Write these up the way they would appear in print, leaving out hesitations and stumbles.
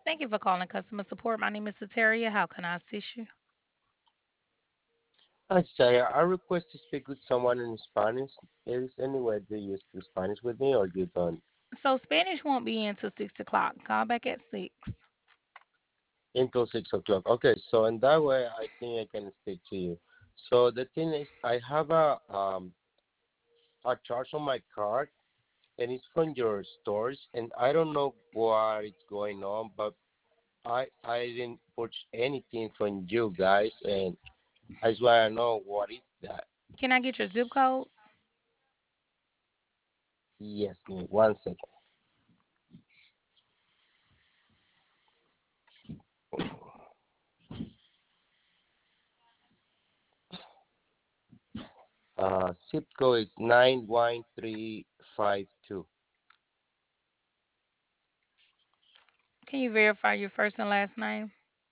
Thank you for calling customer support. My name is Sateria. How can I assist you? Hi, Saya. I request to speak with someone in Spanish. Is any way do you speak Spanish with me or you don't? So Spanish won't be in till 6 o'clock. Call back at 6. Until 6 o'clock. Okay, so in that way, I think I can speak to you. So the thing is, I have a charge on my card, and it's from your stores, and I don't know what is going on, but I didn't purchase anything from you guys, and I just want to know what is that. Can I get your zip code? Yes, give me 1 second. zip code is 91352. Can you verify your first and last name?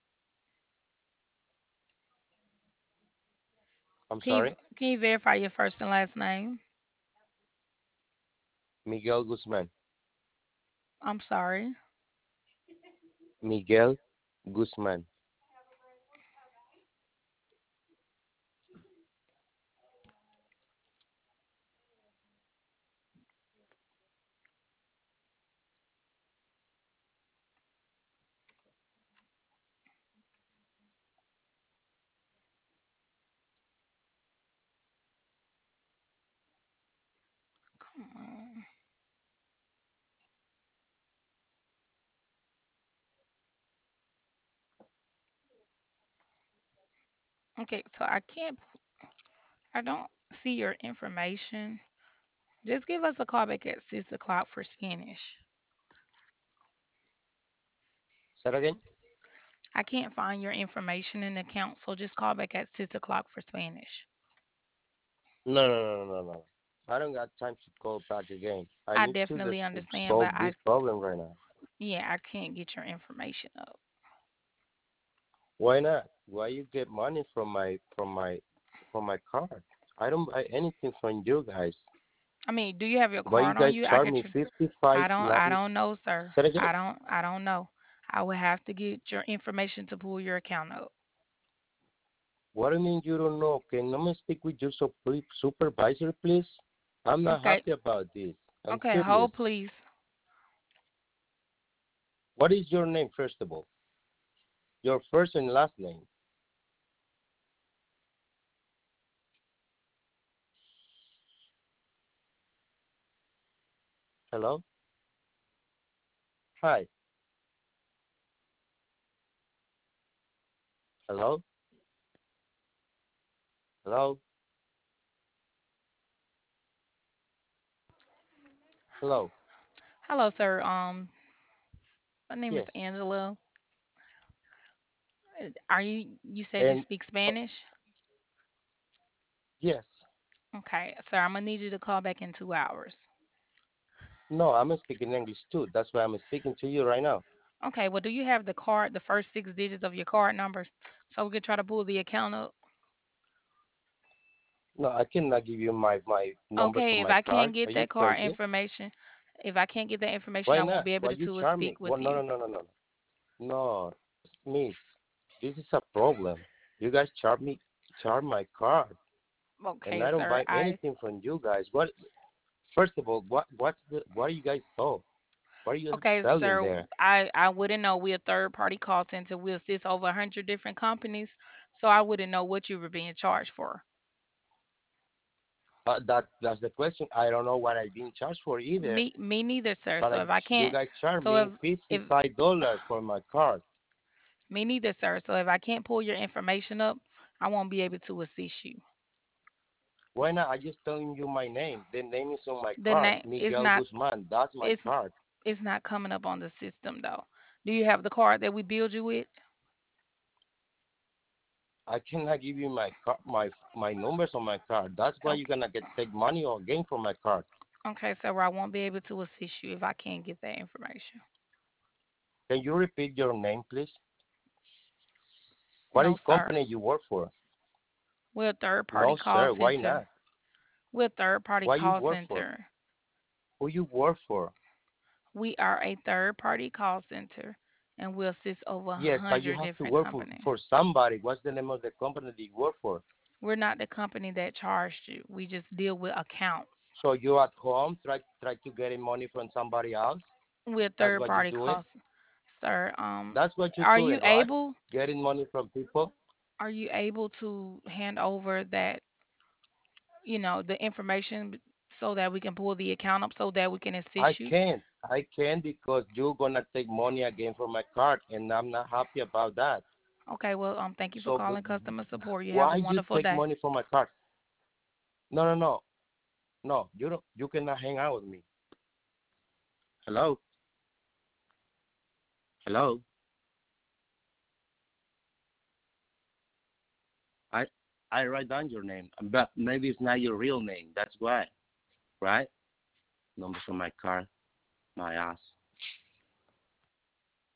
I'm Can you sorry, can you verify your first and last name? Miguel Guzman. I'm sorry. Miguel Guzman. Come on. Okay, so I don't see your information. Just give us a call back at 6 o'clock for Spanish. Say that again? I can't find your information in the account, so just call back at 6 o'clock for Spanish. No, no, no, no, no, no. I don't got time to call back again. I I need to definitely understand, solve but this problem right now. yeah, I can't get your information up. Why not? Why you get money from my card? I don't buy anything from you guys. I mean, do you have your Why you card on guys you? I charge could. me 55 I nine? don't know, sir. Say that again? I don't know. I would have to get your information to pull your account up. What do you mean you don't know? Can I speak with your supervisor, please? I'm not Okay. happy about this. I'm Okay, serious. hold please. What is your name, first of all? Your first and last name. Hello? Hi. Hello? Hello? Hello? Hello, sir. My name is Yes. Angela. You said you And speak Spanish? yes. Okay, sir, I'm gonna need you to call back in 2 hours. No, I'm speaking English too. That's why I'm speaking to you right now. Okay, well, do you have the card, the first 6 digits of your card numbers, so we could try to pull the account up? No, I cannot give you my numbers of Okay, if my I can't card. get Are you that card crazy? information, if I can't get that information, Why I won't not? be able Why you to charge me? speak Well, with no, you. no, no, no, no, no. No, Miss, this is a problem. You guys charge my card, and Okay, I don't sir. buy anything from you guys. What? First of all, what are you guys sold? What are you Okay, selling sir. there? I wouldn't know. We're a third party call center. We assist over 100 different companies, so I wouldn't know what you were being charged for. That's the question. I don't know what I've been charged for either. Me neither, sir. But So if I you can't, guys charge so me if $55 for my card. me neither, sir. So if I can't pull your information up, I won't be able to assist you. Why not? I just telling you my name. The name is on my The card, name is Miguel not Guzman. That's my it's card. it's not coming up on the system though. Do you have the card that we billed you with? I cannot give you my numbers on my card. That's why you're Okay, gonna get take money or gain from my card. okay, so I won't be able to assist you if I can't get that information. Can you repeat your name, please? What No, is sir. company you work for? We're a third party No, call sir. Why center. not? We're a third party Why you call work for? center. Who you work for? We are a third party call center. and we assist over a Yes, but you hundred have to different work companies. for somebody. What's the name of the company that you work for? We're not the company that charged you. We just deal with accounts. So you at home try to getting money from somebody else. We're That's third what you're party doing. cost, sir. That's what you're Are you doing, right? able? Getting money from people. Are you able to hand over that, the information so that we can pull the account up so that we can I assist you? can't. I can't because you're gonna take money again from my card, and I'm not happy about that. Okay, well, thank you for So calling customer support. You have a why you wonderful take day. money from my card? No, no, no, no. You don't. You cannot hang out with me. Hello, hello. I I write down your name, but maybe it's not your real name. That's why, right? Number from my card, my ass.